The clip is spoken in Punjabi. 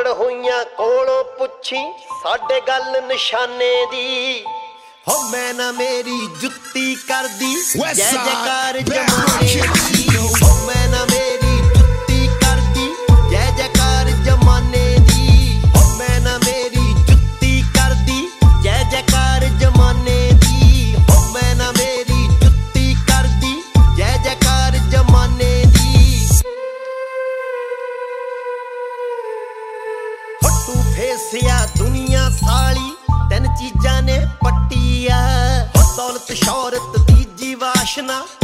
ਆਕੜ ਹੋਈਆਂ ਕੋਲੋਂ ਪੁੱਛੀ ਸਾਡੇ ਗੱਲ ਨਿਸ਼ਾਨੇ ਦੀ ਹੋ ਮੈਂ ਨਾ ਮੇਰੀ ਜੁੱਤੀ ਕਰਦੀ ਜੈ ਜੈਕਾਰ ਜਮਾਨੇ ਦੀ ਹੋ ਮੈਂ ਨਾ ਮੇਰੀ ਜੁੱਤੀ ਕਰਦੀ ਜੈ ਜੈਕਾਰ ਜਮਾਨੇ ਦੀ ਹੋ ਮੈਂ ਨਾ ਮੇਰੀ ਜੁੱਤੀ ਕਰਦੀ ਜੈ ਜੈਕਾਰ ਜਮਾਨੇ ਦੀ ਹੋ ਮੈਂ ਨਾ ਮੇਰੀ ਜੁੱਤੀ ਕਰਦੀ ਜੈ ਜੈਕਾਰ ਜਮਾਨੇ ਦੀ ਤੂੰ ਫੇਸਿਆ ਦੁਨੀਆ ਸਾਲੀ ਤਿੰਨ ਚੀਜ਼ਾਂ ਨੇ ਪੱਟੀ ਆ ਦੌਲਤ ਸ਼ੌਹਰਤ ਤੀਜੀ ਵਾਸ਼ਨਾ